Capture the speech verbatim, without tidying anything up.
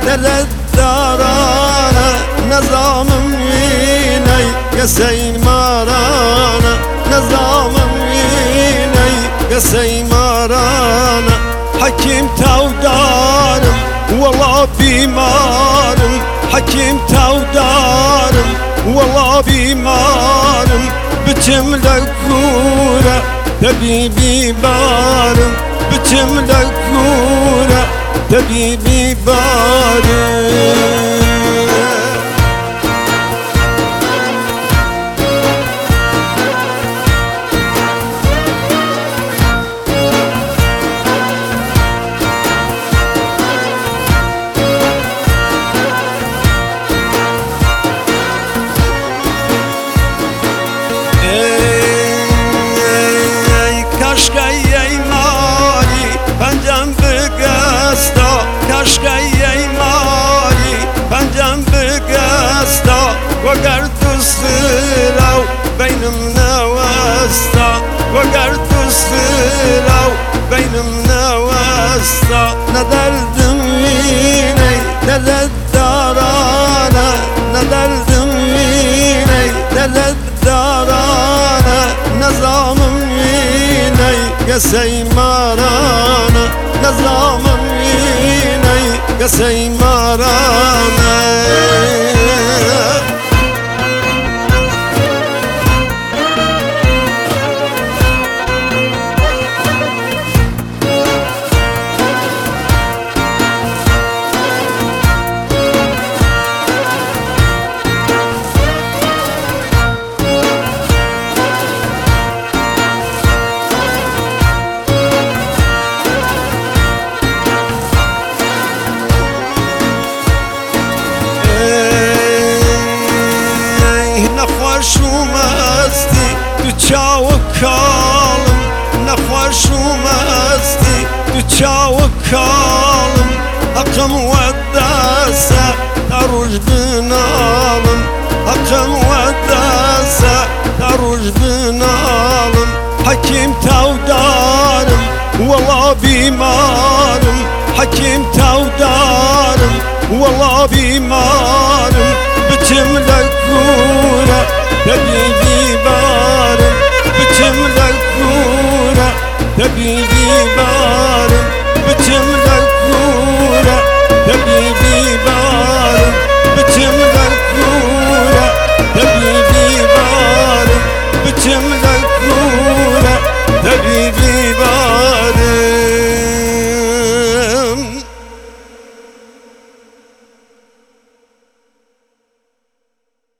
دلت دارانه نظامم وینی قسەی مارانە نظامم وینی قسەی مارانە حەکیم تاودارم وەڵا بیمارم حەکیم تاودارم وەڵا بیمارم بچم لە گورە تەبیبی بارم بچم لە گورە تەبیبی بارم وەگەر دووسرا و بینم نەوەستا وەگەر دووسرا و بینم نەوەستا نەدەردم وینەی دەلت دارانە نەدەردم وینەی دەلت دارانە نەزامم وینەی قسەی مارانە نەزامم وینەی قسەی مارانە نەخۆشومەستی دوو چاوە کاڵم نەخۆشومەستی دوو چاوە کاڵم حەقم وەدەسە تا ڕۆژ بناڵم حەقم وەدەسە تا ڕۆژ بناڵم حەکیم تاودار